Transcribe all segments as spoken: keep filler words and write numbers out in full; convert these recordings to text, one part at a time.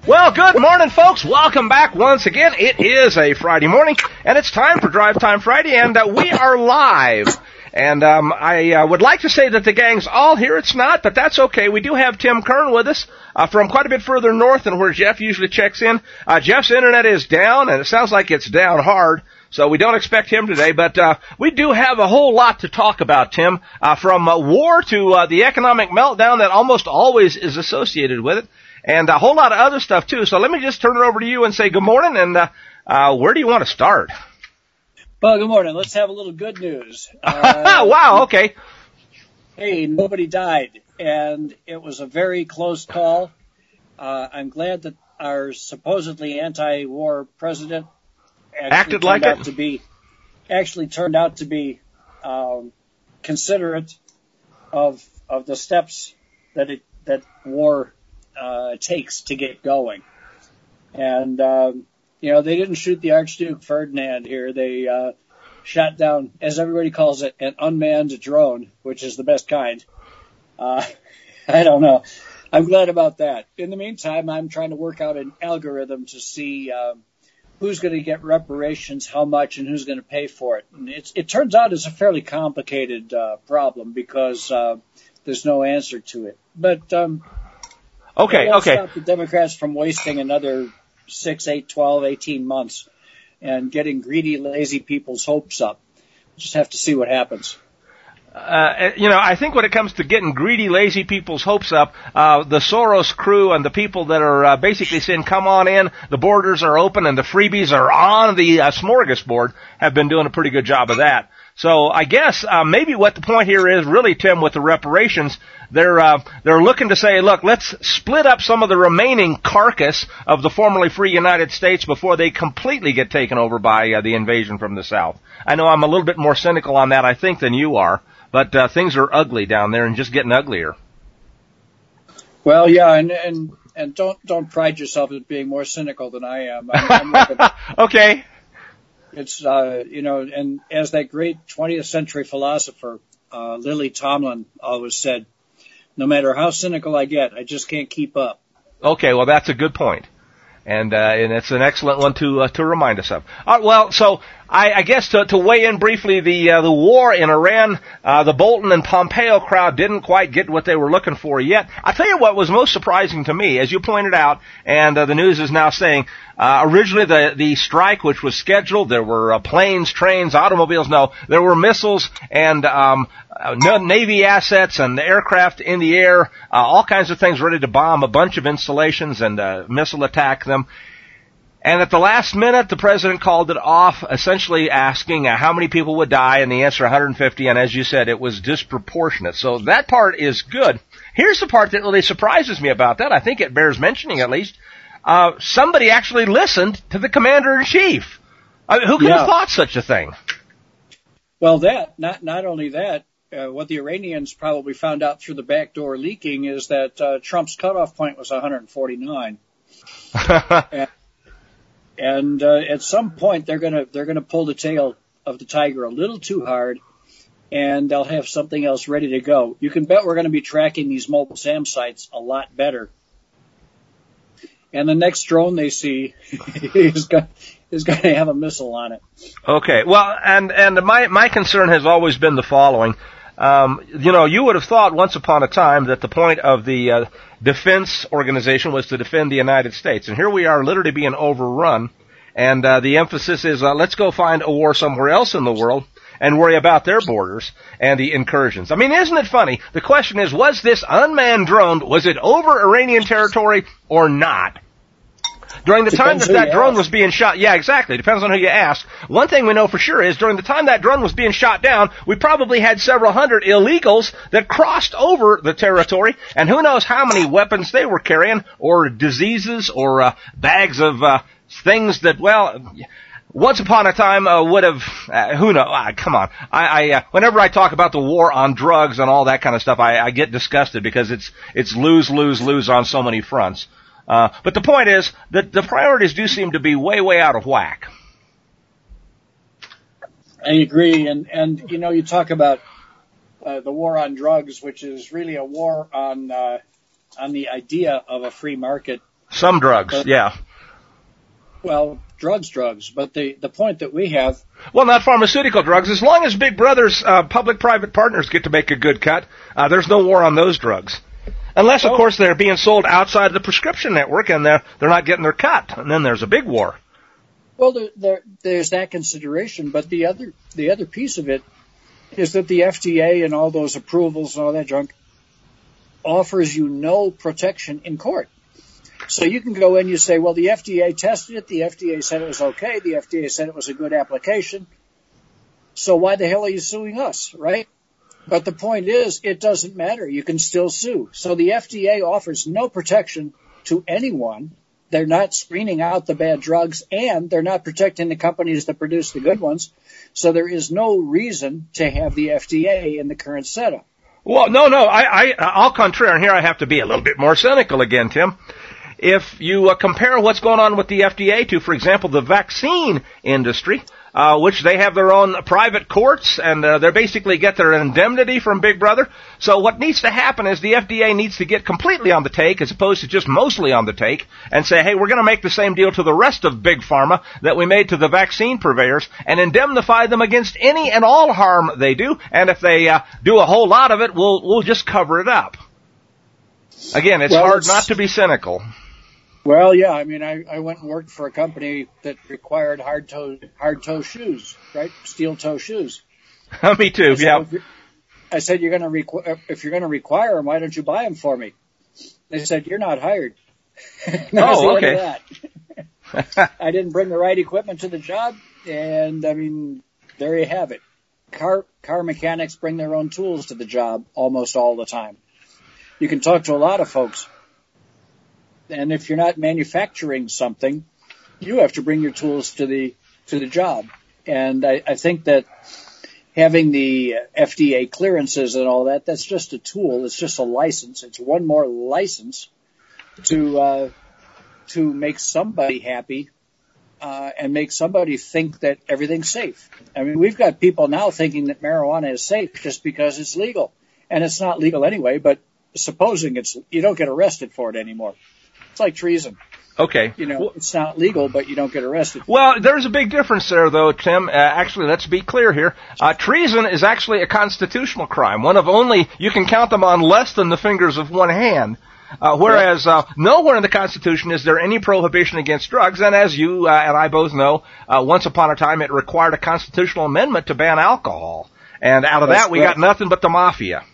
Well, good morning, folks. Welcome back once again. It is a Friday morning, and it's time for Drive Time Friday, and uh, we are live. And um, I uh, would like to say that the gang's all here. It's not, but that's okay. We do have Tim Kern with us uh, from quite a bit further north than where Jeff usually checks in. Uh, Jeff's internet is down, and it sounds like it's down hard, so we don't expect him today. But uh, we do have a whole lot to talk about, Tim, uh, from uh, war to uh, the economic meltdown that almost always is associated with it. And a whole lot of other stuff, too. So let me just turn it over to you and say good morning. And uh, uh, where do you want to start? Well, good morning. Let's have a little good news. Uh, wow, okay. Hey, nobody died. And it was a very close call. Uh, I'm glad that our supposedly anti-war president acted turned like out it. To be, actually turned out to be um, considerate of of the steps that it that war Uh, takes to get going. And, um, you know, they didn't shoot the Archduke Ferdinand here. They uh, shot down, as everybody calls it, an unmanned drone, which is the best kind. Uh, I don't know. I'm glad about that. In the meantime, I'm trying to work out an algorithm to see uh, who's going to get reparations, how much, and who's going to pay for it. And it's, it turns out it's a fairly complicated uh, problem because uh, there's no answer to it. But um Okay, won't okay. Stop the Democrats from wasting another six, eight, twelve, eighteen months and getting greedy, lazy people's hopes up. Just have to see what happens. Uh, you know, I think when it comes to getting greedy, lazy people's hopes up, uh, the Soros crew and the people that are uh, basically saying, come on in, the borders are open and the freebies are on the uh, smorgasbord have been doing a pretty good job of that. So I guess uh, maybe what the point here is really, Tim, with the reparations, they're uh, they're looking to say, look, let's split up some of the remaining carcass of the formerly free United States before they completely get taken over by uh, the invasion from the South. I know I'm a little bit more cynical on that, I think, than you are, but uh, things are ugly down there and just getting uglier. Well, yeah, and and, and don't don't pride yourself as being more cynical than I am. I'm, I'm looking, okay. It's, uh, you know, and as that great twentieth century philosopher, uh, Lily Tomlin always said, no matter how cynical I get, I just can't keep up. Okay, well, that's a good point. And, uh, and it's an excellent one to, uh, to remind us of. Uh, well, so, I, I guess to, to weigh in briefly, the, uh, the war in Iran, uh, the Bolton and Pompeo crowd didn't quite get what they were looking for yet. I'll tell you what was most surprising to me, as you pointed out, and, uh, the news is now saying, uh, originally the, the strike which was scheduled, there were, uh, planes, trains, automobiles, no, there were missiles and, um, uh, Navy assets and aircraft in the air, uh, all kinds of things ready to bomb a bunch of installations and, uh, missile attack them. And at the last minute, the president called it off, essentially asking uh, how many people would die, and the answer one hundred fifty, and as you said, it was disproportionate. So that part is good. Here's the part that really surprises me about that. I think it bears mentioning at least. Uh, somebody actually listened to the commander-in-chief. I mean, who could yeah. have thought such a thing? Well, that, not, not only that, uh, what the Iranians probably found out through the back door leaking is that uh, Trump's cutoff point was one hundred forty-nine. and, And uh, at some point, they're gonna they're gonna pull the tail of the tiger a little too hard, and they'll have something else ready to go. You can bet we're going to be tracking these mobile SAM sites a lot better. And the next drone they see is going is going to have a missile on it. Okay, well, and and my my concern has always been the following. Um, you know, you would have thought once upon a time that the point of the uh, defense organization was to defend the United States. And here we are literally being overrun. And uh, the emphasis is, uh, let's go find a war somewhere else in the world and worry about their borders and the incursions. I mean, isn't it funny? The question is, was this unmanned drone, was it over Iranian territory or not? During the time that that drone was being shot, yeah, exactly. Depends on who you ask. One thing we know for sure is during the time that drone was being shot down, we probably had several hundred illegals that crossed over the territory, and who knows how many weapons they were carrying, or diseases, or uh, bags of uh, things that, well, once upon a time uh, would have, uh, who knows, uh, come on. I, I uh, whenever I talk about the war on drugs and all that kind of stuff, I, I get disgusted because it's it's lose, lose, lose on so many fronts. Uh, but the point is that the priorities do seem to be way, way out of whack. I agree. And, and you know, you talk about uh, the war on drugs, which is really a war on uh, on the idea of a free market Some drugs, but, yeah. Well, drugs, drugs. But the, the point that we have... Well, not pharmaceutical drugs. As long as Big Brother's uh, public-private partners get to make a good cut, uh, there's no war on those drugs. Unless, of oh. course, they're being sold outside of the prescription network and they're, they're not getting their cut. And then there's a big war. Well, there, there, there's that consideration. But the other, the other piece of it is that the F D A and all those approvals and all that junk offers you no protection in court. So you can go in, you say, well, the F D A tested it, the F D A said it was okay, the F D A said it was a good application, so why the hell are you suing us, right? But the point is, it doesn't matter. You can still sue. So the F D A offers no protection to anyone. They're not screening out the bad drugs, and they're not protecting the companies that produce the good ones. So there is no reason to have the F D A in the current setup. Well, no, no, I, I, au contraire, and here I have to be a little bit more cynical again, Tim. If you uh, compare what's going on with the F D A to, for example, the vaccine industry, uh, which they have their own private courts, and uh, they basically get their indemnity from Big Brother. So what needs to happen is the F D A needs to get completely on the take, as opposed to just mostly on the take, and say, hey, we're going to make the same deal to the rest of Big Pharma that we made to the vaccine purveyors, and indemnify them against any and all harm they do, and if they uh, do a whole lot of it, we'll, we'll just cover it up. Again, it's well, hard it's... not to be cynical. Well, yeah, I mean, I, I went and worked for a company that required hard toe, hard toe shoes, right? Steel toe shoes. Me too, I said, yeah. Well, if I said, you're going to requ- if you're going to require them, why don't you buy them for me? They said, you're not hired. Oh, okay. I didn't bring the right equipment to the job, and I mean, there you have it. Car, car mechanics bring their own tools to the job almost all the time. You can talk to a lot of folks. And if you're not manufacturing something, you have to bring your tools to the to the job. And I, I think that having the F D A clearances and all that, that's just a tool. It's just a license. It's one more license to uh, to make somebody happy uh, and make somebody think that everything's safe. I mean, we've got people now thinking that marijuana is safe just because it's legal. And it's not legal anyway, but supposing it's, you don't get arrested for it anymore. It's like treason. Okay. You know, it's not legal, but you don't get arrested. Well, there's a big difference there, though, Tim. Uh, actually, let's be clear here. Uh, treason is actually a constitutional crime. One of only, you can count them on less than the fingers of one hand. Uh, whereas uh, nowhere in the Constitution is there any prohibition against drugs. And as you uh, and I both know, uh, once upon a time it required a constitutional amendment to ban alcohol. And out of That's that, we correct. got nothing but the mafia.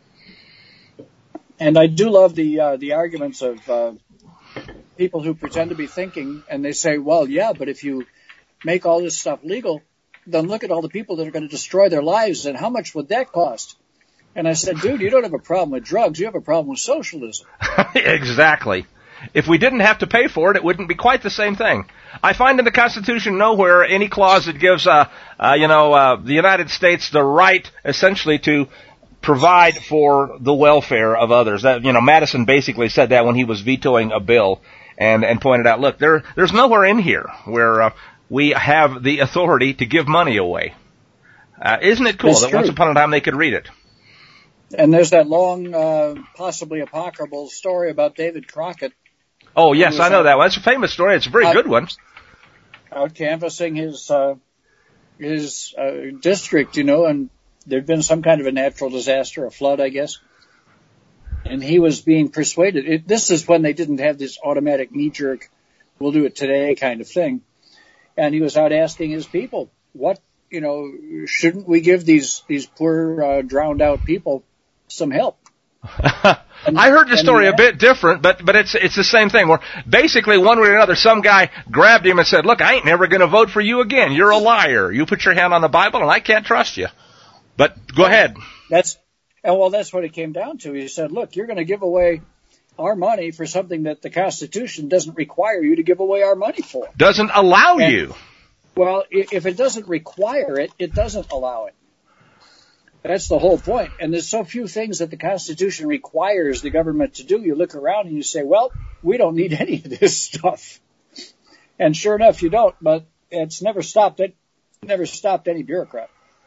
And I do love the uh, the arguments of uh, people who pretend to be thinking, and they say, well, yeah, but if you make all this stuff legal, then look at all the people that are going to destroy their lives, and how much would that cost? And I said, dude, you don't have a problem with drugs. You have a problem with socialism. Exactly. If we didn't have to pay for it, it wouldn't be quite the same thing. I find in the Constitution nowhere any clause that gives, uh, uh, you know, uh, the United States the right, essentially, to provide for the welfare of others. That, you know, Madison basically said that when he was vetoing a bill, and and pointed out, look, there there's nowhere in here where uh, we have the authority to give money away. Uh, isn't it cool That's that true. once upon a time they could read it? And there's that long, uh, possibly apocryphal story about David Crockett. Oh, yes, I know out, that one. It's a famous story. It's a very out, good one. Out canvassing his uh, his uh, district, you know, and there'd been some kind of a natural disaster, a flood, I guess. And he was being persuaded. It, this is when they didn't have this automatic knee-jerk, we'll do it today kind of thing. And he was out asking his people, what, you know, shouldn't we give these these poor, uh, drowned-out people some help? And, I heard the story and, a bit different, but but it's it's the same thing. Where basically one way or another, some guy grabbed him and said, "Look, I ain't never going to vote for you again. You're a liar. You put your hand on the Bible, and I can't trust you." But go ahead. That's and well, that's what it came down to. He said, "Look, you're going to give away our money for something that the Constitution doesn't require you to give away our money for. Doesn't allow and, you." Well, if it doesn't require it, it doesn't allow it. That's the whole point. And there's so few things that the Constitution requires the government to do. You look around and you say, well, we don't need any of this stuff. And sure enough, you don't, but it's never stopped it, never stopped any bureaucrat.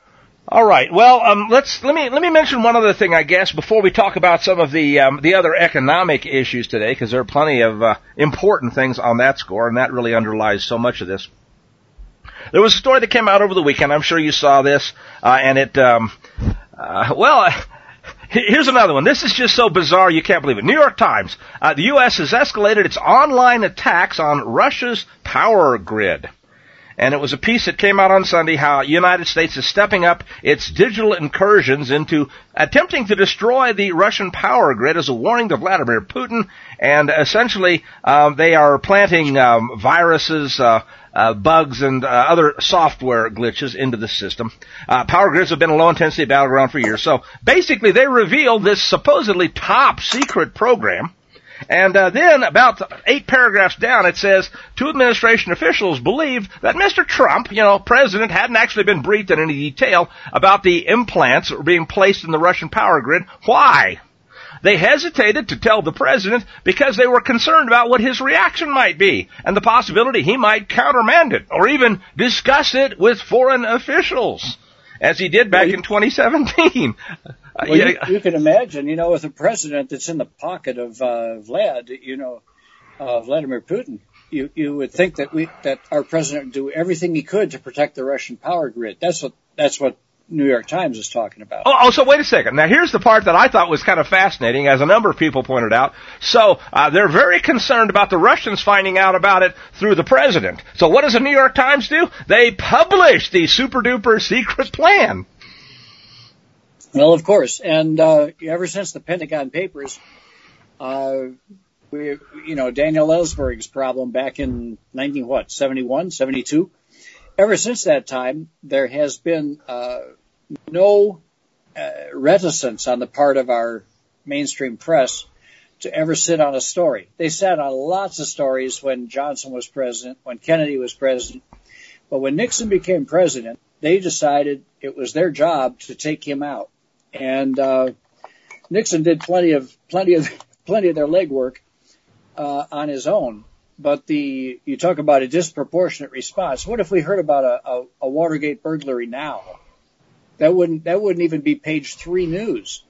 All right. Well, um, let's let me let me mention one other thing, I guess, before we talk about some of the um, the other economic issues today, because there are plenty of uh, important things on that score, and that really underlies so much of this. There was a story that came out over the weekend. I'm sure you saw this, uh, and it. Um, uh, well, here's another one. This is just so bizarre you can't believe it. New York Times. Uh, the U S has escalated its online attacks on Russia's power grid. And it was a piece that came out on Sunday how the United States is stepping up its digital incursions into attempting to destroy the Russian power grid as a warning to Vladimir Putin. And essentially, um, they are planting um, viruses, uh, uh, bugs, and uh, other software glitches into the system. Uh, power grids have been a low-intensity battleground for years. So basically, they revealed this supposedly top-secret program. And uh, then, about eight paragraphs down, it says, two administration officials believed that Mister Trump, you know, president, hadn't actually been briefed in any detail about the implants that were being placed in the Russian power grid. Why? They hesitated to tell the president because they were concerned about what his reaction might be and the possibility he might countermand it or even discuss it with foreign officials, as he did back well, you, in twenty seventeen. Well, yeah. you, you can imagine, you know, with a president that's in the pocket of uh, Vlad, you know, uh, Vladimir Putin, you you would think that we that our president would do everything he could to protect the Russian power grid. That's what that's what New York Times is talking about. Oh, oh so wait a second. Now here's the part that I thought was kind of fascinating, as a number of people pointed out. So uh, they're very concerned about the Russians finding out about it through the president. So what does the New York Times do? They publish the super duper secret plan. Well, of course, and uh, ever since the Pentagon Papers, uh, we, you know, Daniel Ellsberg's problem back in nineteen what seventy-one, seventy-two. Ever since that time, there has been uh, no uh, reticence on the part of our mainstream press to ever sit on a story. They sat on lots of stories when Johnson was president, when Kennedy was president, but when Nixon became president, they decided it was their job to take him out. And uh, Nixon did plenty of plenty of plenty of their legwork uh, on his own. But the you talk about a disproportionate response. What if we heard about a, a, a Watergate burglary now? That wouldn't that wouldn't even be page three news.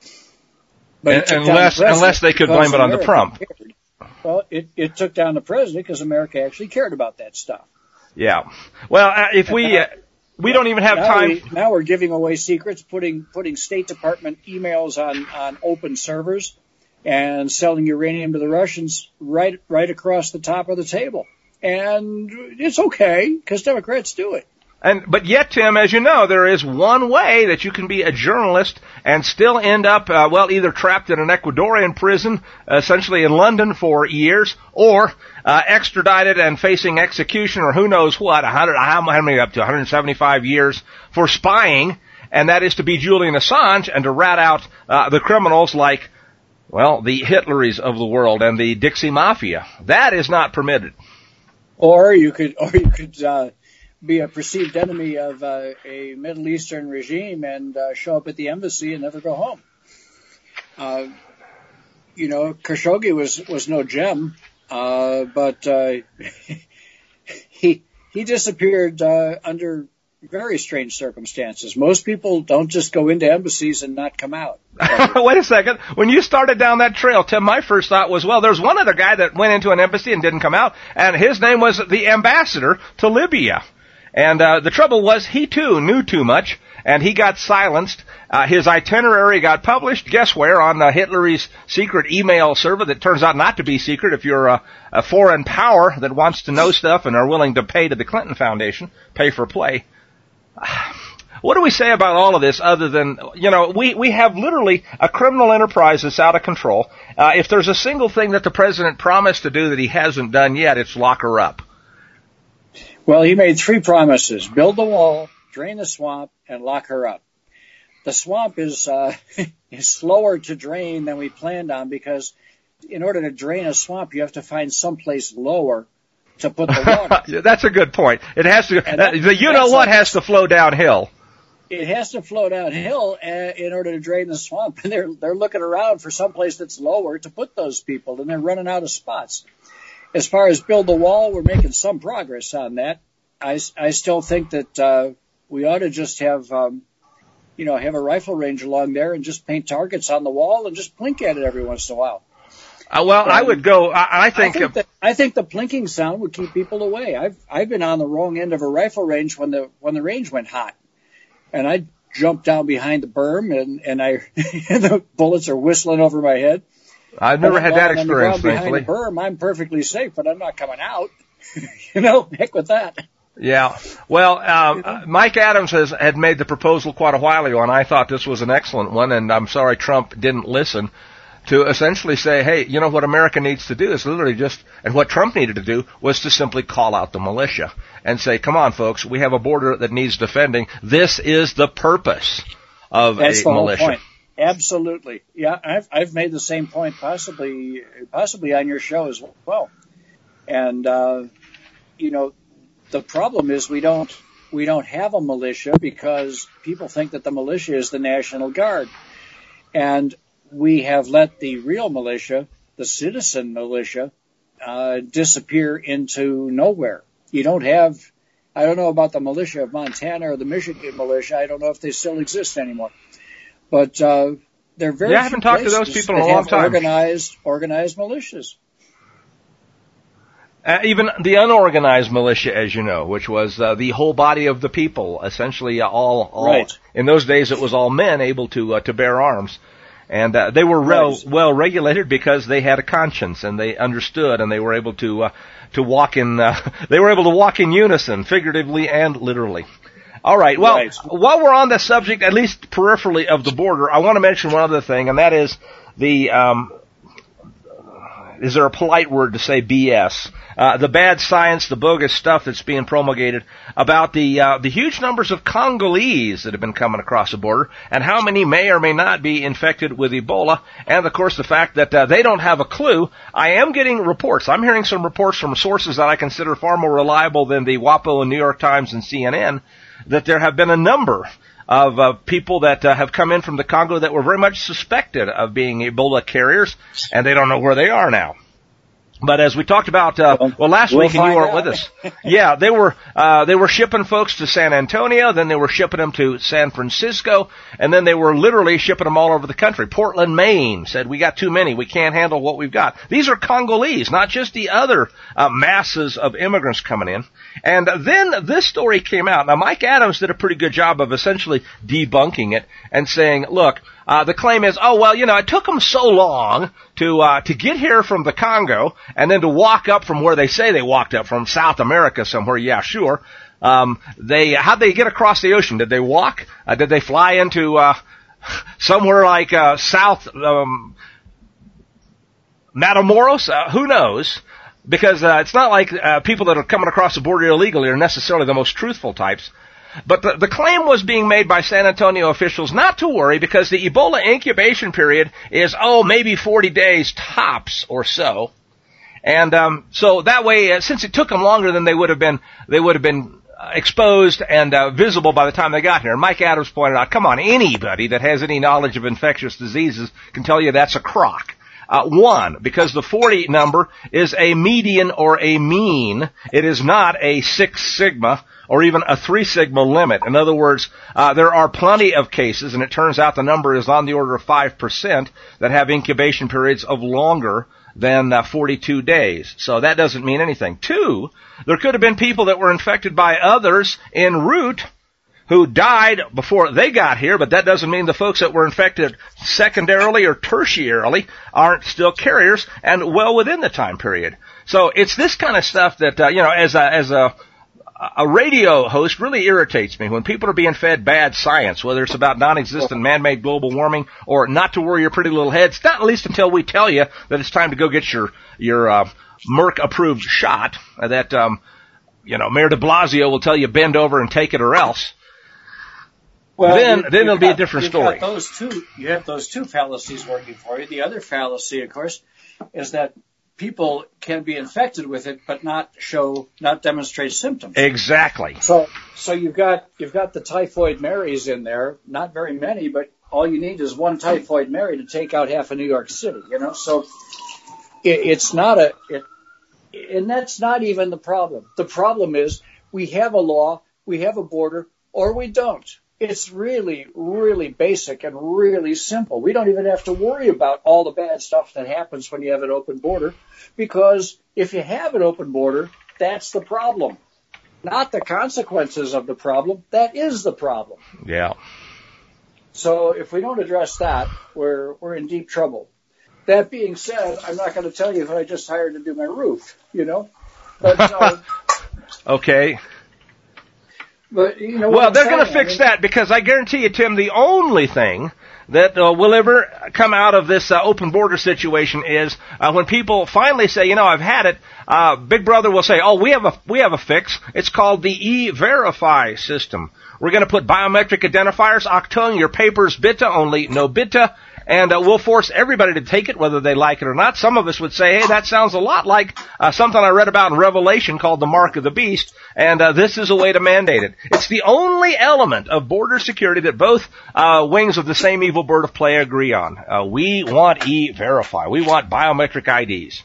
But and, unless the unless they could blame it on the Trump. Cared. Well, it, it took down the president because America actually cared about that stuff. Yeah. Well, uh, if and we. Now, uh, We don't even have now time. We, now we're giving away secrets, putting putting State Department emails on, on open servers and selling uranium to the Russians right right across the top of the table. And it's okay because Democrats do it. And but yet, Tim, as you know, there is one way that you can be a journalist and still end up, uh, well, either trapped in an Ecuadorian prison, uh, essentially in London for years, or uh, extradited and facing execution, or who knows what, one hundred, how many up to one hundred seventy-five years for spying, and that is to be Julian Assange and to rat out uh, the criminals like, well, the Hitleries of the world and the Dixie Mafia. That is not permitted. Or you could, or you could. Uh be a perceived enemy of uh, a Middle Eastern regime and uh, show up at the embassy and never go home. Uh, you know, Khashoggi was, was no gem, uh, but uh, he he disappeared uh, under very strange circumstances. Most people don't just go into embassies and not come out. Wait a second. When you started down that trail, Tim, my first thought was, well, there's one other guy that went into an embassy and didn't come out, and his name was the ambassador to Libya. And uh, the trouble was he, too, knew too much, and he got silenced. Uh, his itinerary got published, guess where, on uh, Hitler's secret email server that turns out not to be secret if you're a, a foreign power that wants to know stuff and are willing to pay to the Clinton Foundation, pay for play. What do we say about all of this other than, you know, we, we have literally a criminal enterprise that's out of control. Uh, if there's a single thing that the president promised to do that he hasn't done yet, it's lock her up. Well, he made three promises: build the wall, drain the swamp, and lock her up. The swamp is uh, is slower to drain than we planned on because in order to drain a swamp, you have to find someplace lower to put the water. That's a good point. It has to. That, the you know what has to flow downhill. It has to flow downhill uh, in order to drain the swamp, and they're they're looking around for someplace that's lower to put those people, and they're running out of spots. As far as build the wall, we're making some progress on that. I, I still think that uh, we ought to just have um, you know, have a rifle range along there and just paint targets on the wall and just blink at it every once in a while. Uh, well, and I would go. I, I think. I think, that, I think the plinking sound would keep people away. I've I've been on the wrong end of a rifle range when the when the range went hot, and I jumped down behind the berm and and I and the bullets are whistling over my head. I've never had that experience. Behind the berm, I'm perfectly safe, but I'm not coming out. You know, heck with that. Yeah. Well, uh, Mike Adams has had made the proposal quite a while ago, and I thought this was an excellent one. And I'm sorry Trump didn't listen. To essentially say, hey, you know what America needs to do is literally just, and what Trump needed to do was to simply call out the militia and say, come on, folks, we have a border that needs defending. This is the purpose of That's a the militia. Whole point. Absolutely. Yeah, I've, I've made the same point possibly, possibly on your show as well. And, uh, you know, the problem is we don't, we don't have a militia because people think that the militia is the National Guard. And we have let the real militia, the citizen militia, uh, disappear into nowhere. You don't have, I don't know about the militia of Montana or the Michigan militia. I don't know if they still exist anymore. But uh, they're very yeah, I haven't talked to those people in a long time. Organized, organized militias. Uh, even the unorganized militia, as you know, which was uh, the whole body of the people, essentially uh, all, all right. In those days it was all men able to uh, to bear arms. And uh, they were well, right. well regulated because they had a conscience and they understood and they were able to uh, to walk in uh, they were able to walk in unison, figuratively and literally. All right. Well, right. While we're on the subject, at least peripherally of the border, I want to mention one other thing, and that is the um, is there a polite word to say B S? Uh, the bad science, the bogus stuff that's being promulgated about the uh, the huge numbers of Congolese that have been coming across the border, and how many may or may not be infected with Ebola, and of course the fact that uh, they don't have a clue. I am getting reports. I'm hearing some reports from sources that I consider far more reliable than the WAPO and New York Times and C N N, that there have been a number of uh, people that uh, have come in from the Congo that were very much suspected of being Ebola carriers, and they don't know where they are now. But as we talked about, uh, well, last we'll week, and you weren't out. with us. Yeah, they were, uh, they were shipping folks to San Antonio, then they were shipping them to San Francisco, and then they were literally shipping them all over the country. Portland, Maine said, we got too many. We can't handle what we've got. These are Congolese, not just the other, uh, masses of immigrants coming in. And then this story came out. Now, Mike Adams did a pretty good job of essentially debunking it and saying, look, Uh, the claim is, oh, well, you know, it took them so long to, uh, to get here from the Congo and then to walk up from where they say they walked up from, South America somewhere. Yeah, sure. Um, they, how'd they get across the ocean? Did they walk? Uh, did they fly into, uh, somewhere like, uh, South, um, Matamoros? Uh, who knows? Because, uh, it's not like, uh, people that are coming across the border illegally are necessarily the most truthful types. But the, the claim was being made by San Antonio officials not to worry because the Ebola incubation period is, oh, maybe forty days tops or so. And um, so that way, uh, since it took them longer than they would have been, they would have been uh, exposed and uh, visible by the time they got here. And Mike Adams pointed out, come on, anybody that has any knowledge of infectious diseases can tell you that's a crock. Uh, one, because the forty number is a median or a mean. It is not a Six Sigma or even a Three Sigma limit. In other words, uh, there are plenty of cases, and it turns out the number is on the order of five percent that have incubation periods of longer than uh, forty-two days. So that doesn't mean anything. Two, there could have been people that were infected by others en route who died before they got here, but that doesn't mean the folks that were infected secondarily or tertiarily aren't still carriers and well within the time period. So it's this kind of stuff that, uh, you know, as a, as a, a radio host really irritates me when people are being fed bad science, whether it's about non-existent man-made global warming or not to worry your pretty little heads, not at least until we tell you that it's time to go get your, your, uh, Merck-approved shot that, um, you know, Mayor de Blasio will tell you bend over and take it or else. Well, then, you, then it'll got, be a different story. Got those two, you have those two fallacies working for you. The other fallacy, of course, is that people can be infected with it, but not show, not demonstrate symptoms. Exactly. So, so you've got you've got the typhoid Marys in there. Not very many, but all you need is one typhoid Mary to take out half of New York City. You know, so it, it's not a, it, and that's not even the problem. The problem is we have a law, we have a border, or we don't. it's really, really basic and really simple. We don't even have to worry about all the bad stuff that happens when you have an open border, because if you have an open border, that's the problem. Not the consequences of the problem. That is the problem. Yeah. So if we don't address that, we're we're in deep trouble. That being said, I'm not going to tell you who I just hired to do my roof, you know. But uh, okay. But you know. Well, what they're going to saying, fix I mean, that, because I guarantee you, Tim, the only thing that uh, will ever come out of this uh, open border situation is uh, when people finally say, you know, I've had it. Uh, Big Brother will say, oh, we have a we have a fix. It's called the E-Verify system. We're going to put biometric identifiers, Octung, your papers, bitte, only no bitte, and uh, we'll force everybody to take it, whether they like it or not. Some of us would say, hey, that sounds a lot like uh, something I read about in Revelation called the Mark of the Beast, and uh, this is a way to mandate it. It's the only element of border security that both uh, wings of the same evil bird of play agree on. Uh, we want E-Verify. We want biometric I Ds.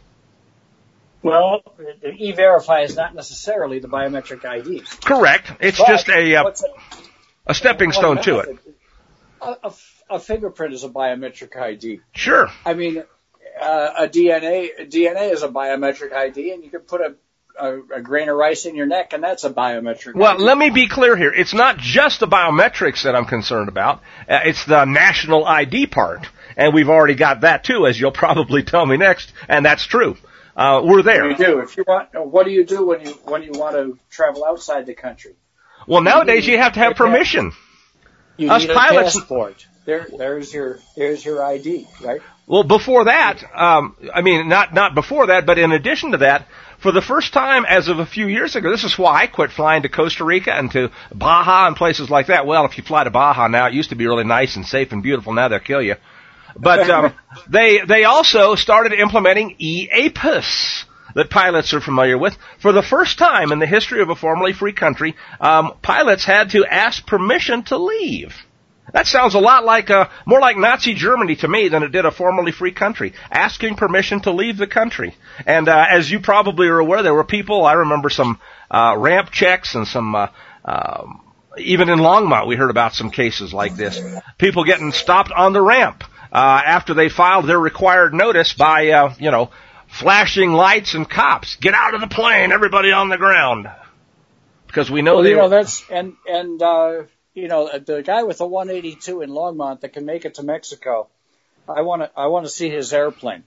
Well, the E-Verify is not necessarily the biometric I Ds. Correct. It's but just a uh, a stepping stone to it. A, a, a fingerprint is a biometric I D. Sure. I mean, uh, a D N A a D N A is a biometric I D, and you can put a, a, a grain of rice in your neck, and that's a biometric well, I D. Let me be clear here. It's not just the biometrics that I'm concerned about. Uh, it's the national I D part, and we've already got that too, as you'll probably tell me next, and that's true. Uh, we're there. You do. If you want, what do you do when you when you want to travel outside the country? Well, nowadays you, you have to have permission. You Us need a pilots, passport. There, there's your there's your I D, right? Well, before that, um, I mean, not not before that, but in addition to that, for the first time as of a few years ago, this is why I quit flying to Costa Rica and to Baja and places like that. Well, if you fly to Baja now, it used to be really nice and safe and beautiful. Now they'll kill you. But um, they they also started implementing E-APIS that pilots are familiar with. For the first time in the history of a formerly free country, um, pilots had to ask permission to leave. That sounds a lot like uh, more like Nazi Germany to me than it did a formerly free country, asking permission to leave the country. And uh, as you probably are aware, there were people. I remember some uh, ramp checks and some. Uh, um, even in Longmont, we heard about some cases like this. People getting stopped on the ramp. Uh, after they filed their required notice by, uh, you know, flashing lights and cops. Get out of the plane, everybody on the ground. Because we know well, they you know, were... that's, and, and, uh, you know, the guy with the one eighty-two in Longmont that can make it to Mexico, I want to, I want to see his airplane.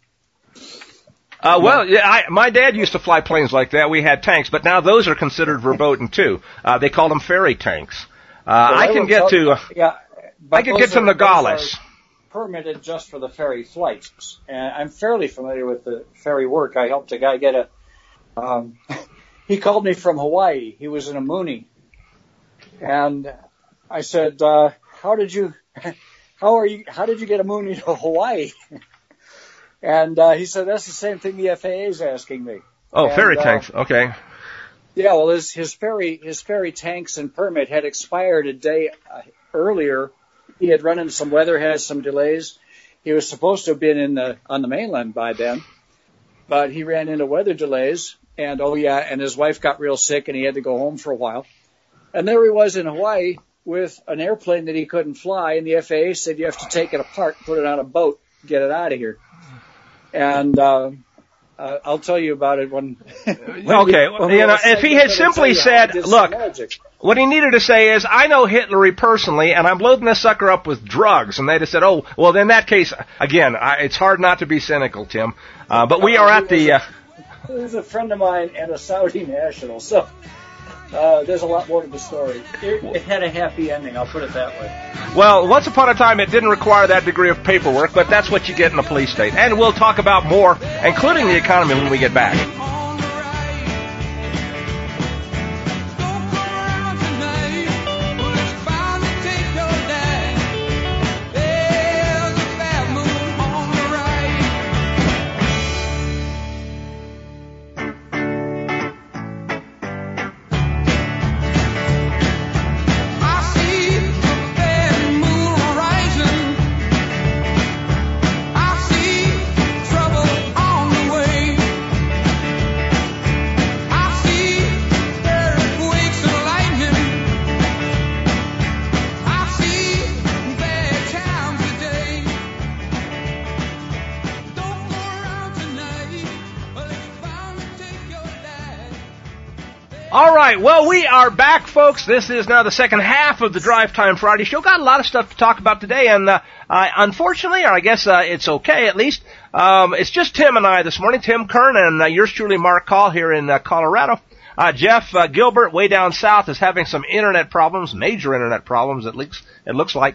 Uh, well, yeah, I, my dad used to fly planes like that. We had tanks, but now those are considered verboten too. Uh, they call them ferry tanks. Uh, well, I can get to, uh, yeah, I can get to Nogales. Permitted just for the ferry flights, and I'm fairly familiar with the ferry work. I helped a guy get a. Um, he called me from Hawaii. He was in a Mooney, and I said, uh, "How did you? How are you? How did you get a Mooney to Hawaii?" And uh, he said, "That's the same thing the F A A is asking me." Oh, and, ferry uh, tanks. Okay. Yeah, well, his his ferry his ferry tanks and permit had expired a day uh, earlier. He had run into some weather, had some delays. He was supposed to have been in the, on the mainland by then, but he ran into weather delays. And, oh, yeah, and his wife got real sick, and he had to go home for a while. And there he was in Hawaii with an airplane that he couldn't fly, and the F A A said you have to take it apart, put it on a boat, get it out of here. And uh, uh, I'll tell you about it when... when okay, we, when you know, if he had simply said, look... What he needed to say is, I know Hitler personally, and I'm loading this sucker up with drugs. And they'd have said, oh, well, in that case, again, I, it's hard not to be cynical, Tim. Uh, but we are at the... Uh, he was a friend of mine and a Saudi national, so uh, there's a lot more to the story. It, it had a happy ending, I'll put it that way. Well, once upon a time, it didn't require that degree of paperwork, but that's what you get in a police state. And we'll talk about more, including the economy, when we get back. All right, well, we are back, folks. This is now the second half of the Drive Time Friday show. Got a lot of stuff to talk about today, and uh, uh, unfortunately, or I guess uh, it's okay at least, um, it's just Tim and I this morning, Tim Kern and uh, yours truly, Mark Call, here in uh, Colorado. Uh, Jeff uh, Gilbert, way down south, is having some internet problems, major internet problems, at least it looks like.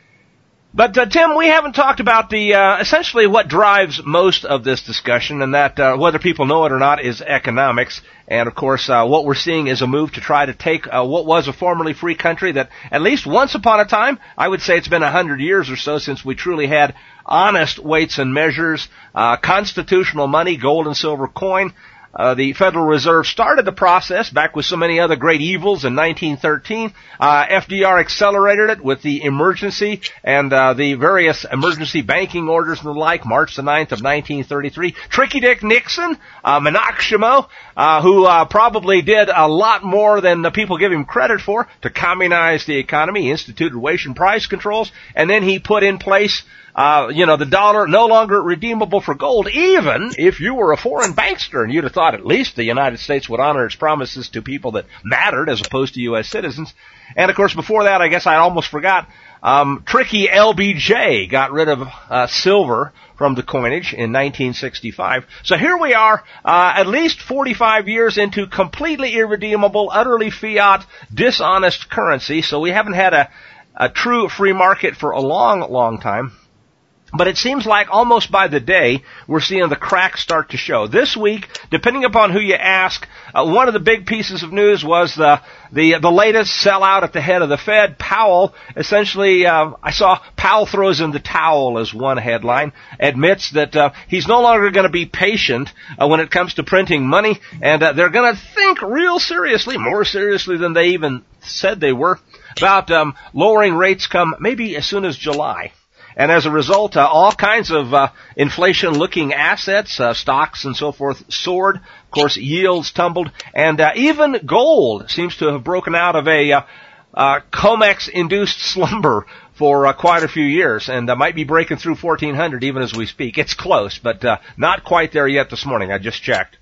But, uh, Tim, we haven't talked about the, uh, essentially what drives most of this discussion, and that, uh, whether people know it or not, is economics. And, of course, uh, what we're seeing is a move to try to take, uh, what was a formerly free country that, at least once upon a time, I would say it's been a hundred years or so since we truly had honest weights and measures, uh, constitutional money, gold and silver coin. Uh, the Federal Reserve started the process back with so many other great evils in nineteen thirteen. Uh, F D R accelerated it with the emergency and uh, the various emergency banking orders and the like, March the ninth of nineteen thirty-three. Tricky Dick Nixon, uh, Menachem, uh, who uh, probably did a lot more than the people give him credit for to communize the economy, instituted wage and price controls, and then he put in place Uh, you know, the dollar no longer redeemable for gold, even if you were a foreign bankster, and you'd have thought at least the United States would honor its promises to people that mattered as opposed to U S citizens. And of course, before that, I guess I almost forgot, um, tricky L B J got rid of, uh, silver from the coinage in nineteen sixty-five. So here we are, uh, at least forty-five years into completely irredeemable, utterly fiat, dishonest currency. So we haven't had a, a true free market for a long, long time. But it seems like almost by the day, we're seeing the cracks start to show. This week, depending upon who you ask, uh, one of the big pieces of news was the the the latest sellout at the head of the Fed, Powell. Essentially, uh, I saw Powell throws in the towel as one headline, admits that uh, he's no longer going to be patient uh, when it comes to printing money, and uh, they're going to think real seriously, more seriously than they even said they were, about um, lowering rates come maybe as soon as July. And as a result, uh, all kinds of uh, inflation-looking assets, uh, stocks and so forth, soared. Of course, yields tumbled. And uh, even gold seems to have broken out of a uh, uh, COMEX-induced slumber for uh, quite a few years, and uh, might be breaking through fourteen hundred even as we speak. It's close, but uh, not quite there yet this morning. I just checked.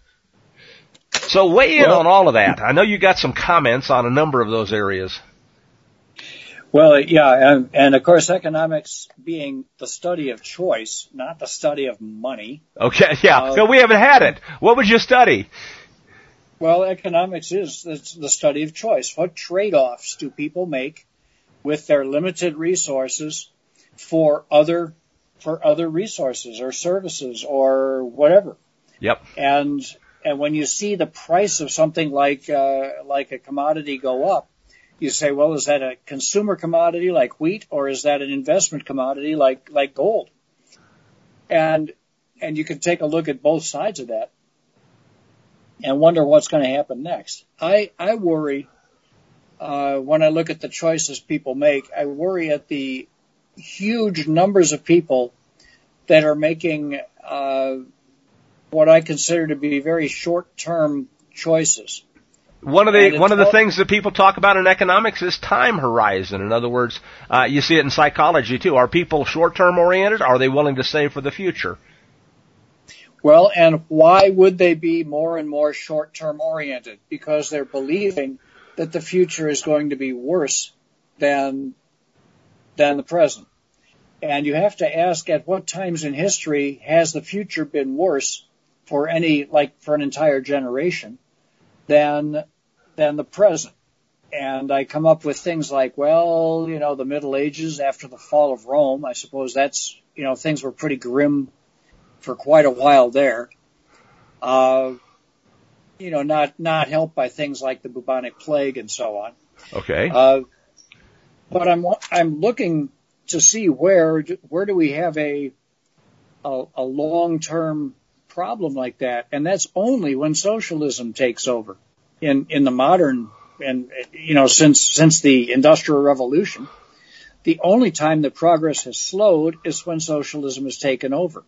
So weigh in well, on all of that. I know you got some comments on a number of those areas. Well, yeah, and, and of course, economics being the study of choice, not the study of money. Okay, yeah. Uh, no, we haven't had it. What would you study? Well, economics is the study of choice. What trade-offs do people make with their limited resources for other for other resources or services or whatever? Yep. And and when you see the price of something like uh, like a commodity go up, you say, well, is that a consumer commodity like wheat, or is that an investment commodity like, like gold? And, and you can take a look at both sides of that and wonder what's going to happen next. I, I worry, uh, when I look at the choices people make, I worry at the huge numbers of people that are making, uh, what I consider to be very short-term choices. One of the one of the things that people talk about in economics is time horizon. In other words, uh, you see it in psychology too. Are people short-term oriented? Are they willing to save for the future? Well, and why would they be more and more short-term oriented? Because they're believing that the future is going to be worse than than the present. And you have to ask, at what times in history has the future been worse for any, like for an entire generation, than than the present? And I come up with things like, well, you know, the Middle Ages after the fall of Rome. I suppose that's, you know, things were pretty grim for quite a while there. Uh, you know, not not helped by things like the bubonic plague and so on. Okay. Uh, but I'm I'm looking to see where where do we have a a, a long-term problem like that, and that's only when socialism takes over. In in the modern, and you know, since since the Industrial Revolution, the only time that progress has slowed is when socialism has taken over.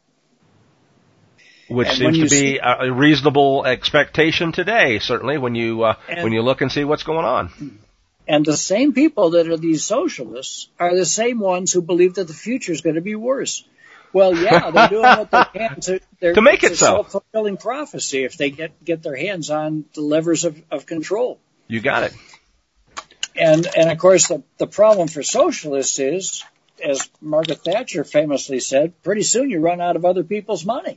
Which and seems to be see, a reasonable expectation today, certainly, when you uh, and, when you look and see what's going on. And the same people that are these socialists are the same ones who believe that the future is going to be worse. Well, yeah, they're doing what they can to, to make it so. so. Self-fulfilling prophecy if they get, get their hands on the levers of, of control. You got it. And, and of course, the, the problem for socialists is, as Margaret Thatcher famously said, pretty soon you run out of other people's money.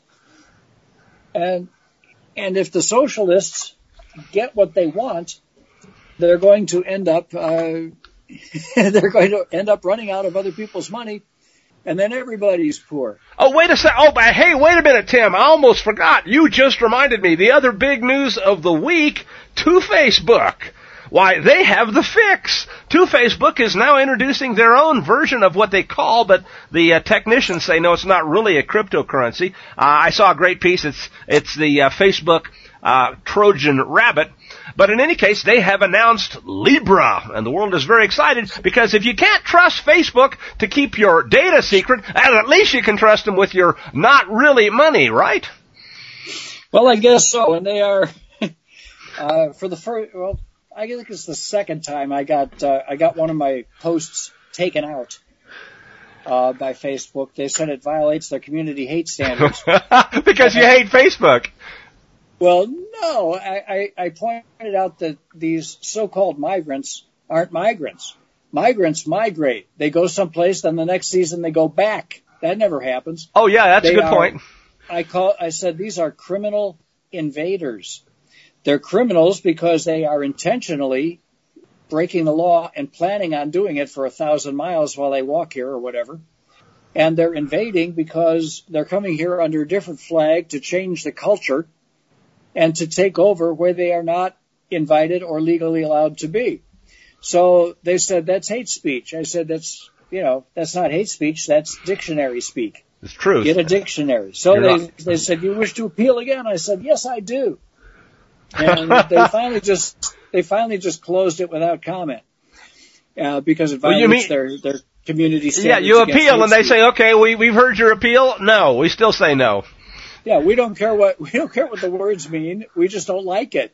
And, and if the socialists get what they want, they're going to end up, uh, they're going to end up running out of other people's money, and then everybody's poor. Oh, wait a sec. Oh, but hey, wait a minute, Tim. I almost forgot. You just reminded me. The other big news of the week, to Facebook. Why, they have the fix. To Facebook is now introducing their own version of what they call, but the uh, technicians say, no, it's not really a cryptocurrency. Uh, I saw a great piece. It's, it's the uh, Facebook uh, Trojan Rabbit. But in any case, they have announced Libra, and the world is very excited because if you can't trust Facebook to keep your data secret, at least you can trust them with your not really money, right? Well, I guess so. And they are, uh, for the first, well, I think it's the second time I got, uh, I got one of my posts taken out, uh, by Facebook. They said it violates their community hate standards. Because you hate Facebook. Well, no, I, I, I pointed out that these so-called migrants aren't migrants. Migrants migrate. They go someplace, then the next season they go back. That never happens. Oh, yeah, that's they a good are, point. I call, I said these are criminal invaders. They're criminals because they are intentionally breaking the law and planning on doing it for a thousand miles while they walk here or whatever. And they're invading because they're coming here under a different flag to change the culture and to take over where they are not invited or legally allowed to be. So they said, that's hate speech. I said, that's, you know, that's not hate speech. That's dictionary speak. It's true. Get a dictionary. So You're they, not... they said, you wish to appeal again? I said, yes, I do. And they finally just, they finally just closed it without comment, uh, because it violates well, mean... their, their community standards. Yeah, you appeal and they say, okay, we, we've heard your appeal. No, we still say no. Yeah, we don't care what we don't care what the words mean. We just don't like it.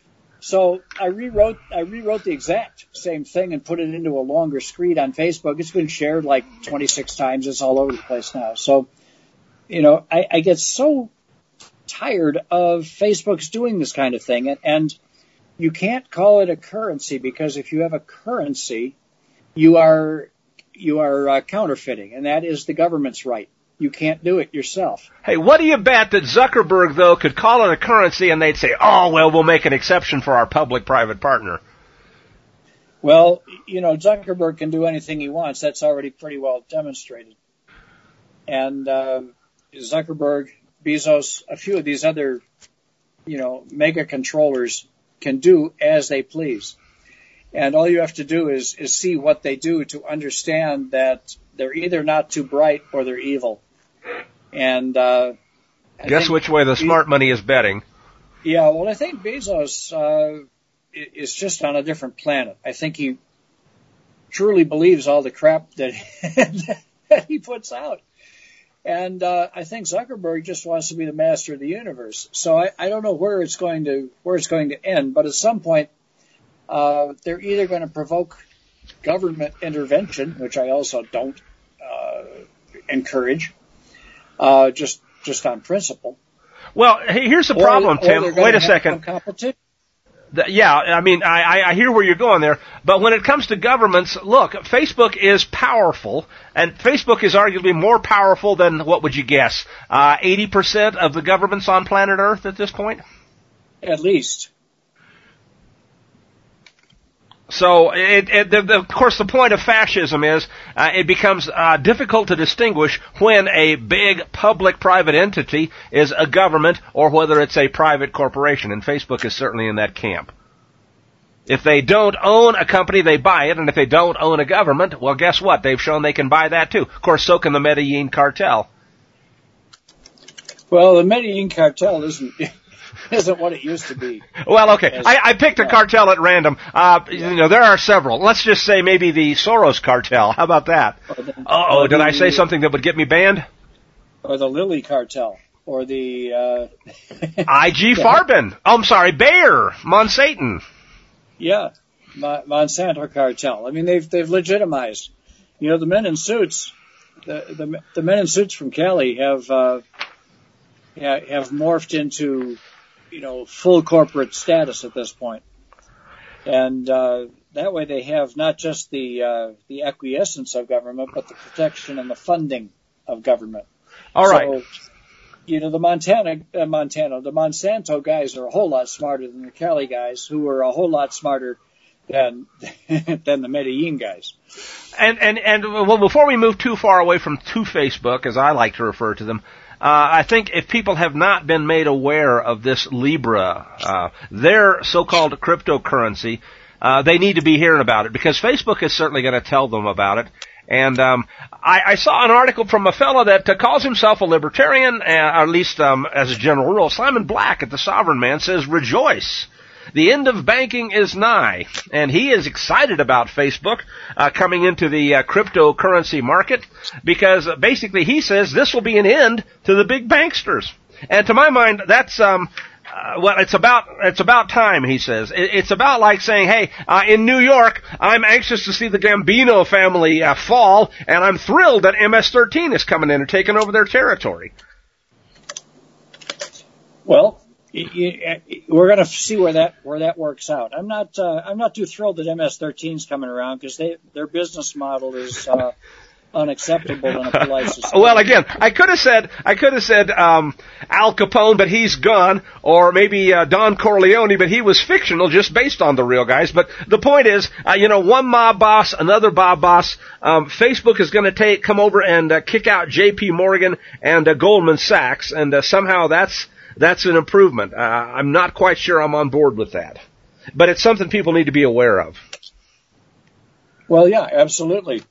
So I rewrote I rewrote the exact same thing and put it into a longer screed on Facebook. It's been shared like twenty-six times. It's all over the place now. So, you know, I, I get so tired of Facebook's doing this kind of thing, and, and you can't call it a currency because if you have a currency, you are you are uh, counterfeiting, and that is the government's right. You can't do it yourself. Hey, what do you bet that Zuckerberg, though, could call it a currency and they'd say, oh, well, we'll make an exception for our public-private partner? Well, you know, Zuckerberg can do anything he wants. That's already pretty well demonstrated. And uh, Zuckerberg, Bezos, a few of these other, you know, mega controllers can do as they please. And all you have to do is, is see what they do to understand that they're either not too bright or they're evil. And uh, guess which way the smart Be- money is betting. Yeah, well, I think Bezos uh, is just on a different planet. I think he truly believes all the crap that that he puts out. And uh, I think Zuckerberg just wants to be the master of the universe. So I, I don't know where it's going to where it's going to end, but at some point uh, they're either going to provoke government intervention, which I also don't uh, encourage, uh, just just on principle. Well, hey, here's the problem, or, Tim. Or Wait a second. Competition. The, yeah, I mean, I, I hear where you're going there, but when it comes to governments, look, Facebook is powerful, and Facebook is arguably more powerful than, what would you guess, uh, eighty percent of the governments on planet Earth at this point? At least. So, it, it, the, the, of course, the point of fascism is uh, it becomes uh, difficult to distinguish when a big public-private entity is a government or whether it's a private corporation, and Facebook is certainly in that camp. If they don't own a company, they buy it, and if they don't own a government, well, guess what? They've shown they can buy that too. Of course, so can the Medellin cartel. Well, the Medellin cartel isn't... isn't what it used to be. Well, okay. As, I, I picked a cartel at random. Uh, yeah. You know, there are several. Let's just say maybe the Soros cartel. How about that? Uh-oh, did the, I say something that would get me banned? Or the Lilly cartel. Or the... Uh, I G Farben. Oh, I'm sorry, Bayer. Monsanto. Yeah, Monsanto cartel. I mean, they've they've legitimized. You know, the men in suits the, the the men in suits from Cali have uh, have morphed into, you know, full corporate status at this point, and uh, that way they have not just the uh, the acquiescence of government, but the protection and the funding of government. All right. So, you know, the Montana, uh, Montana, the Monsanto guys are a whole lot smarter than the Cali guys, who are a whole lot smarter than than the Medellin guys. And and and well, before we move too far away from to Facebook, as I like to refer to them, uh, I think if people have not been made aware of this Libra, uh, their so-called cryptocurrency, uh, they need to be hearing about it, because Facebook is certainly going to tell them about it. And um, I, I saw an article from a fellow that uh, calls himself a libertarian, uh, or at least um, as a general rule. Simon Black at the Sovereign Man says, "Rejoice. The end of banking is nigh," and he is excited about Facebook uh, coming into the uh, cryptocurrency market, because uh, basically he says this will be an end to the big banksters. And to my mind, that's um, uh, well, it's about it's about time. He says it, it's about like saying, "Hey, uh, in New York, I'm anxious to see the Gambino family uh, fall, and I'm thrilled that M S thirteen is coming in and taking over their territory." Well, we're going to see where that where that works out. I'm not uh, I'm not too thrilled that M S thirteen is coming around, because they their business model is uh, unacceptable in a polite society. Well, again, I could have said I could have said um, Al Capone, but he's gone, or maybe uh, Don Corleone, but he was fictional, just based on the real guys. But the point is, uh, you know, one mob boss, another mob boss. Um, Facebook is going to take come over and uh, kick out J P Morgan and uh, Goldman Sachs, and uh, somehow that's. That's an improvement. Uh, I'm not quite sure I'm on board with that. But it's something people need to be aware of. Well, yeah, absolutely.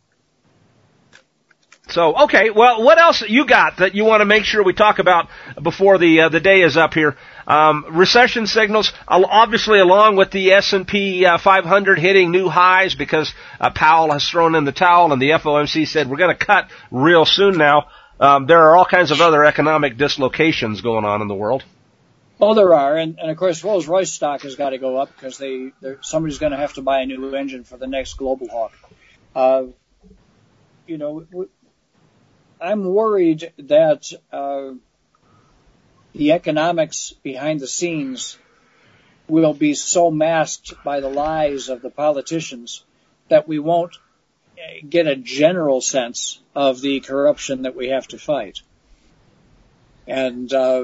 So, okay, well, what else you got that you want to make sure we talk about before the uh, the day is up here? Um, recession signals, obviously along with the S and P uh, five hundred hitting new highs, because uh, Powell has thrown in the towel, and the F O M C said we're going to cut real soon now. Um, there are all kinds of other economic dislocations going on in the world. Oh, there are, and, and of course, Rolls-Royce stock has got to go up, because they somebody's going to have to buy a new engine for the next Global Hawk. Uh, you know, I'm worried that uh, the economics behind the scenes will be so masked by the lies of the politicians that we won't get a general sense of the corruption that we have to fight. And uh,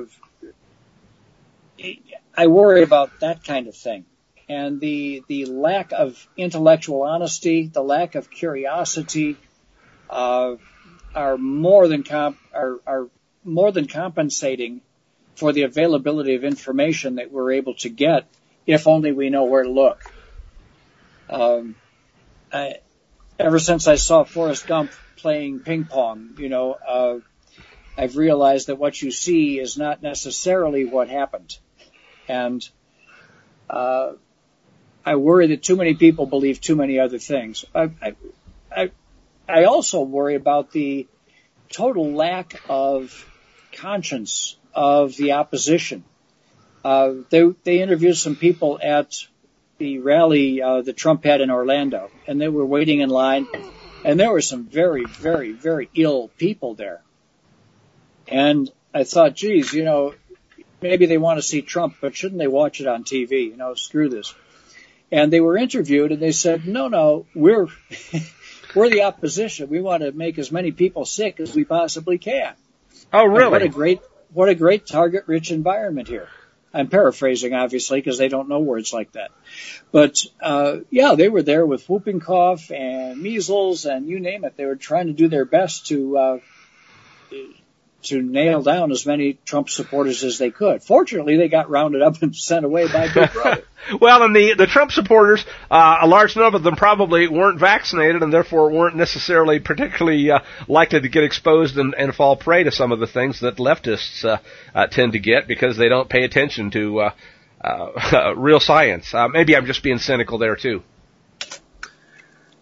I worry about that kind of thing. And the the lack of intellectual honesty, the lack of curiosity, uh, are more than comp- are, are more than compensating for the availability of information that we're able to get, if only we know where to look. Um, I, Ever since I saw Forrest Gump playing ping pong, you know, uh, I've realized that what you see is not necessarily what happened. And uh, I worry that too many people believe too many other things. I, I, I, I also worry about the total lack of conscience of the opposition. Uh, they, they interviewed some people at the rally uh, that Trump had in Orlando, and they were waiting in line, and there were some very, very, very ill people there. And I thought, geez, you know, maybe they want to see Trump, but shouldn't they watch it on T V? You know, screw this. And they were interviewed, and they said, no, no, we're we're the opposition. We want to make as many people sick as we possibly can. Oh, really? And what a great, what a great target-rich environment here. I'm paraphrasing, obviously, because they don't know words like that. But, uh, yeah, they were there with whooping cough and measles and you name it. They were trying to do their best to, uh, to nail down as many Trump supporters as they could. Fortunately, they got rounded up and sent away by Big Brother. Well, and the, the Trump supporters, uh, a large number of them probably weren't vaccinated and therefore weren't necessarily particularly uh, likely to get exposed and, and fall prey to some of the things that leftists uh, uh, tend to get, because they don't pay attention to uh, uh, real science. Uh, maybe I'm just being cynical there, too.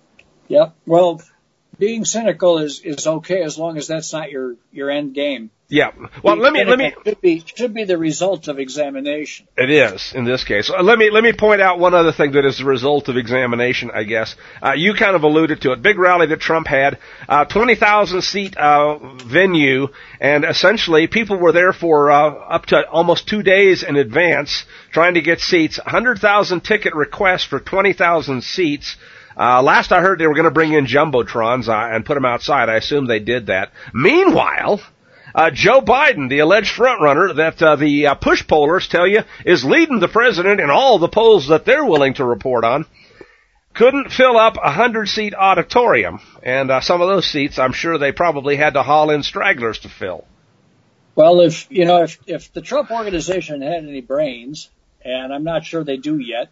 Yeah, well, being cynical is, is okay as long as that's not your, your end game. Yeah. Well, let me let me. Should be should be the result of examination. It is in this case. Let me let me point out one other thing that is the result of examination. I guess uh, you kind of alluded to it. Big rally that Trump had, uh, twenty thousand seat uh, venue, and essentially people were there for uh, up to almost two days in advance trying to get seats. one hundred thousand ticket requests for twenty thousand seats. Uh, last I heard, they were going to bring in jumbotrons uh, and put them outside. I assume they did that. Meanwhile. Uh, Joe Biden, the alleged frontrunner that uh, the uh, push pollers tell you is leading the president in all the polls that they're willing to report on, couldn't fill up a hundred-seat auditorium. And uh, some of those seats, I'm sure they probably had to haul in stragglers to fill. Well, if, you know, if, if the Trump organization had any brains, and I'm not sure they do yet,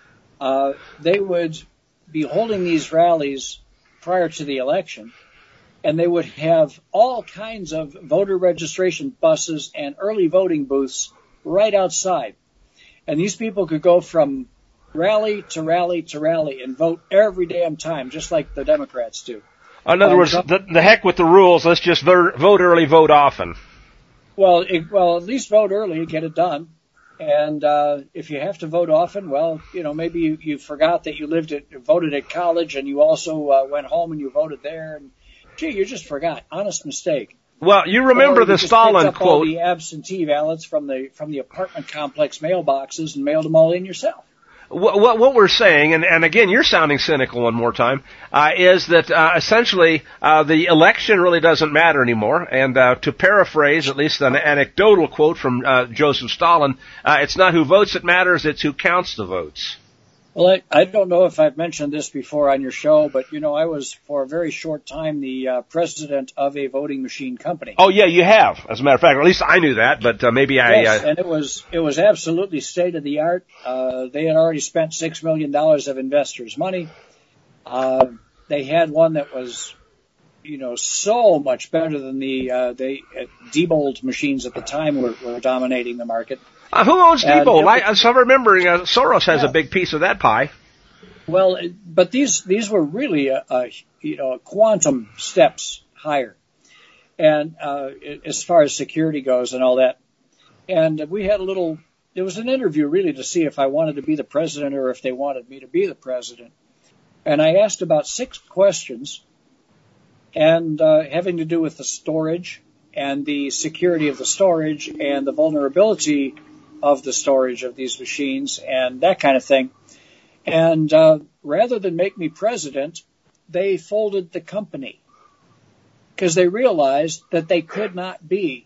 uh, they would be holding these rallies prior to the election. And they would have all kinds of voter registration buses and early voting booths right outside. And these people could go from rally to rally to rally and vote every damn time, just like the Democrats do. In other um, words, the, the heck with the rules. Let's just vote early, vote often. Well, it, well, at least vote early and get it done. And uh if you have to vote often, well, you know, maybe you, you forgot that you lived at, voted at college and you also uh, went home and you voted there. And gee, you just forgot. Honest mistake. Well, you remember or the you just Stalin picked up quote. All the absentee ballots from the from the apartment complex mailboxes and mailed them all in yourself. What, what, what we're saying, and, and again, you're sounding cynical one more time, uh, is that uh, essentially uh, the election really doesn't matter anymore. And uh, to paraphrase, at least an anecdotal quote from uh, Joseph Stalin, uh, it's not who votes that matters; it's who counts the votes. Well, I, I don't know if I've mentioned this before on your show, but, you know, I was for a very short time the uh, president of a voting machine company. Oh, yeah, you have. As a matter of fact, or at least I knew that, but uh, maybe I... Yes, uh, and it was it was absolutely state-of-the-art. Uh, they had already spent six million dollars of investors' money. Uh, they had one that was, you know, so much better than the uh, they uh, Diebold machines at the time were, were dominating the market. Uh, who owns Diebold? I, as I'm remembering, uh, Soros has yeah. a big piece of that pie. Well, but these these were really a, a you know quantum steps higher, and uh, as far as security goes and all that. And we had a little. There was an interview really to see if I wanted to be the president or if they wanted me to be the president. And I asked about six questions, and uh, having to do with the storage and the security of the storage and the vulnerability of the storage of these machines and that kind of thing. And uh, rather than make me president, they folded the company because they realized that they could not be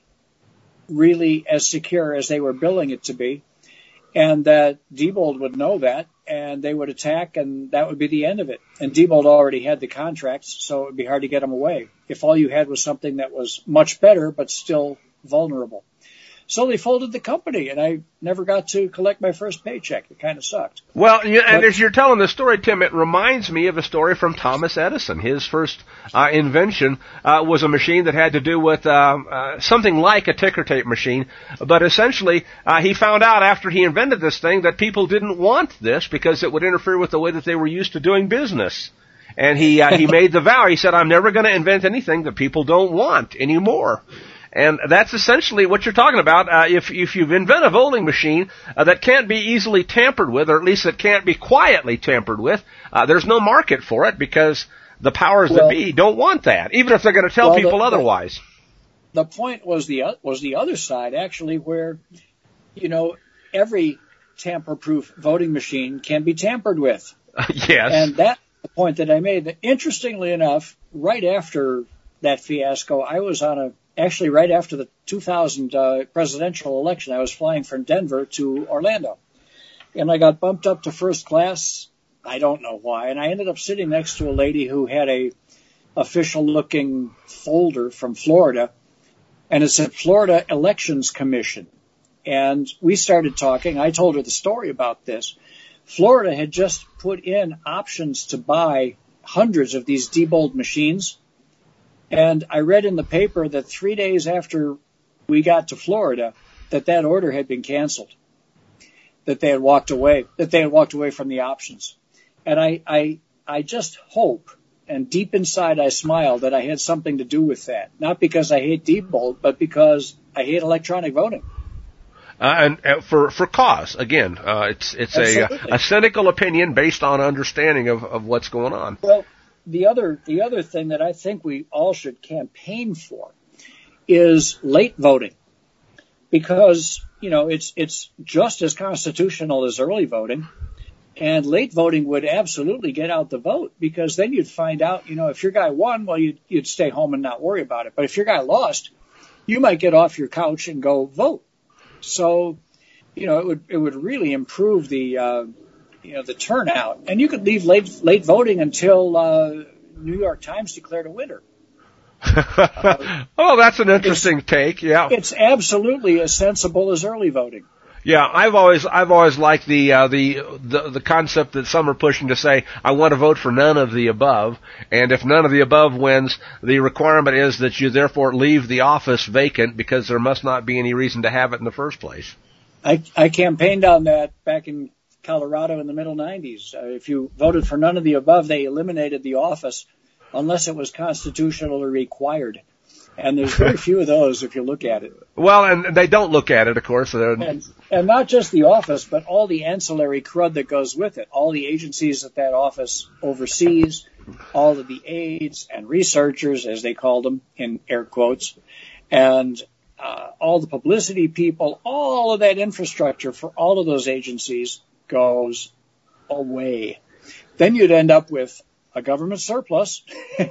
really as secure as they were billing it to be, and that Diebold would know that, and they would attack, and that would be the end of it. And Diebold already had the contracts, so it would be hard to get them away if all you had was something that was much better but still vulnerable. So they folded the company, and I never got to collect my first paycheck. It kind of sucked. Well, yeah, and but, as you're telling the story, Tim, it reminds me of a story from Thomas Edison. His first uh, invention uh, was a machine that had to do with uh, uh, something like a ticker tape machine, but essentially uh, he found out after he invented this thing that people didn't want this because it would interfere with the way that they were used to doing business. And he uh, he made the vow. He said, I'm never going to invent anything that people don't want anymore. And that's essentially what you're talking about. Uh, if, if you invent a voting machine uh, that can't be easily tampered with, or at least that can't be quietly tampered with, uh, there's no market for it because the powers well, that be don't want that, even if they're going to tell well, people the, otherwise. The point was the was the other side, actually, where, you know, every tamper-proof voting machine can be tampered with. Yes. And that's the point that I made. Interestingly enough, right after that fiasco, I was on a Actually, right after the two thousand uh, presidential election, I was flying from Denver to Orlando. And I got bumped up to first class. I don't know why. And I ended up sitting next to a lady who had a official-looking folder from Florida. And it said Florida Elections Commission. And we started talking. I told her the story about this. Florida had just put in options to buy hundreds of these Diebold machines. And I read in the paper that three days after we got to Florida, that that order had been canceled, that they had walked away, that they had walked away from the options. And I, I, I just hope and deep inside I smile that I had something to do with that. Not because I hate Diebold, but because I hate electronic voting. Uh, and uh, for for cause, again, uh, it's it's a a cynical opinion based on understanding of, of what's going on. Well, the other the other thing that I think we all should campaign for is late voting, because you know it's it's just as constitutional as early voting, and late voting would absolutely get out the vote, because then you'd find out, you know, if your guy won, well, you'd you'd stay home and not worry about it. But if your guy lost, you might get off your couch and go vote. So, you know, it would it would really improve the uh, you know the turnout, and you could leave late late voting until uh, New York Times declared a winner. uh, oh, that's an interesting take. Yeah, it's absolutely as sensible as early voting. Yeah, I've always I've always liked the uh, the the the concept that some are pushing to say, I want to vote for none of the above, and if none of the above wins, the requirement is that you therefore leave the office vacant, because there must not be any reason to have it in the first place. I I campaigned on that back in Colorado in the middle nineties. Uh, if you voted for none of the above, they eliminated the office unless it was constitutionally required. And there's very few of those if you look at it. Well, and they don't look at it, of course. And, and not just the office, but all the ancillary crud that goes with it. All the agencies that that office oversees, all of the aides and researchers, as they called them, in air quotes, and uh, all the publicity people, all of that infrastructure for all of those agencies goes away. Then you'd end up with a government surplus.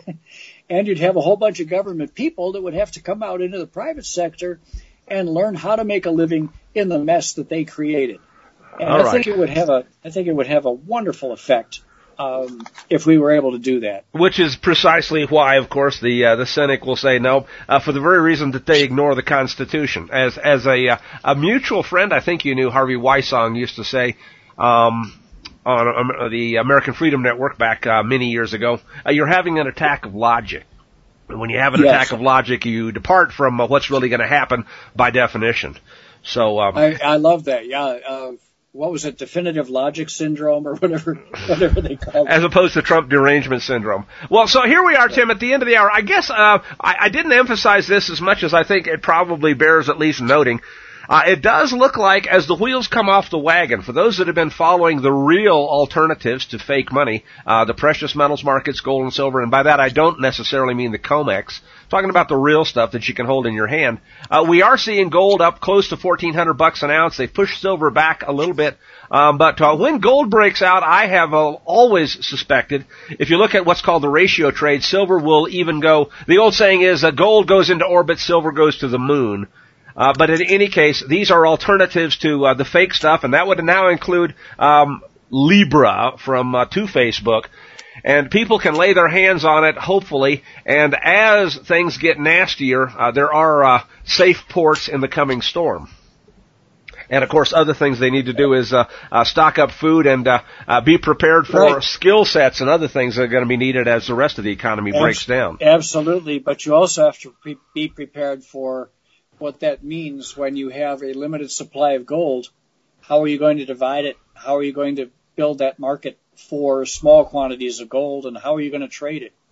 And you'd have a whole bunch of government people that would have to come out into the private sector and learn how to make a living in the mess that they created. And All I right. think it would have a, I think it would have a wonderful effect um, if we were able to do that. Which is precisely why, of course, the uh, the cynic will say no, uh, for the very reason that they ignore the Constitution. As as a uh, a mutual friend, I think you knew, Harvey Wysong, used to say. Um, on um, the American Freedom Network back uh, many years ago, uh, you're having an attack of logic. And when you have an yes. attack of logic, you depart from uh, what's really going to happen by definition. So um, I, I love that. Yeah. Uh, what was it? Definitive logic syndrome or whatever, whatever they call it. As opposed to Trump derangement syndrome. Well, so here we are, Tim, at the end of the hour. I guess uh, I, I didn't emphasize this as much as I think it probably bears at least noting. Uh, it does look like, as the wheels come off the wagon, for those that have been following the real alternatives to fake money, uh, the precious metals markets, gold and silver, and by that I don't necessarily mean the COMEX, talking about the real stuff that you can hold in your hand. Uh, we are seeing gold up close to fourteen hundred bucks an ounce. They pushed silver back a little bit. Um, but uh, when gold breaks out, I have uh, always suspected, if you look at what's called the ratio trade, silver will even go, the old saying is uh, gold goes into orbit, silver goes to the moon. Uh, but in any case, these are alternatives to uh, the fake stuff, and that would now include um, Libra from uh, Two-Face book. And people can lay their hands on it, hopefully, and as things get nastier, uh, there are uh, safe ports in the coming storm. And, of course, other things they need to do is uh, uh, stock up food and uh, uh, be prepared for right. skill sets and other things that are going to be needed as the rest of the economy Abs- breaks down. Absolutely, but you also have to pre- be prepared for what that means when you have a limited supply of gold. How are you going to divide it? How are you going to build that market for small quantities of gold, and how are you going to trade it?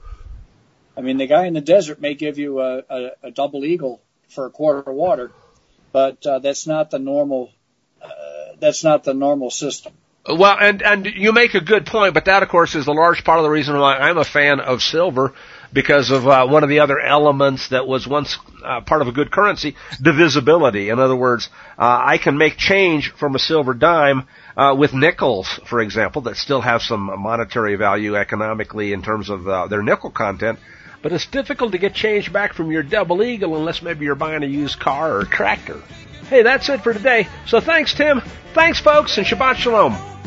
I mean, the guy in the desert may give you a, a, a double eagle for a quart of water, but uh, that's not the normal. Uh, that's not the normal system. Well, and and you make a good point, but that, of course, is a large part of the reason why I'm a fan of silver, because of uh, one of the other elements that was once uh, part of a good currency, divisibility. In other words, uh, I can make change from a silver dime uh, with nickels, for example, that still have some monetary value economically in terms of uh, their nickel content. But it's difficult to get change back from your double eagle unless maybe you're buying a used car or a tractor. Hey, that's it for today. So thanks, Tim. Thanks, folks, and Shabbat Shalom.